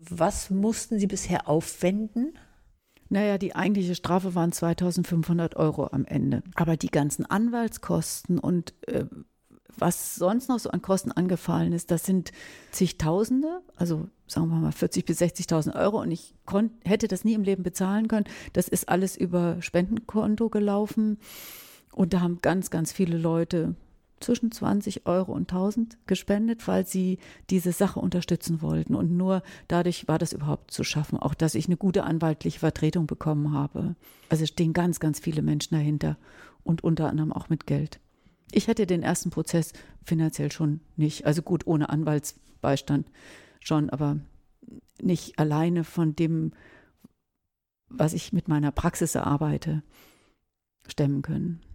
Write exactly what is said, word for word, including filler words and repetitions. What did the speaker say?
Was mussten Sie bisher aufwenden? Naja, die eigentliche Strafe waren zweitausendfünfhundert Euro am Ende. Aber die ganzen Anwaltskosten und äh, was sonst noch so an Kosten angefallen ist, das sind zigtausende, also sagen wir mal vierzigtausend bis sechzigtausend Euro, und ich konnt, hätte das nie im Leben bezahlen können. Das ist alles über Spendenkonto gelaufen und da haben ganz, ganz viele Leute zwischen zwanzig Euro und tausend gespendet, weil sie diese Sache unterstützen wollten. Und nur dadurch war das überhaupt zu schaffen, auch dass ich eine gute anwaltliche Vertretung bekommen habe. Also es stehen ganz, ganz viele Menschen dahinter und unter anderem auch mit Geld. Ich hätte den ersten Prozess finanziell schon nicht, also gut, ohne Anwaltsbeistand schon, aber nicht alleine von dem, was ich mit meiner Praxis erarbeite, stemmen können.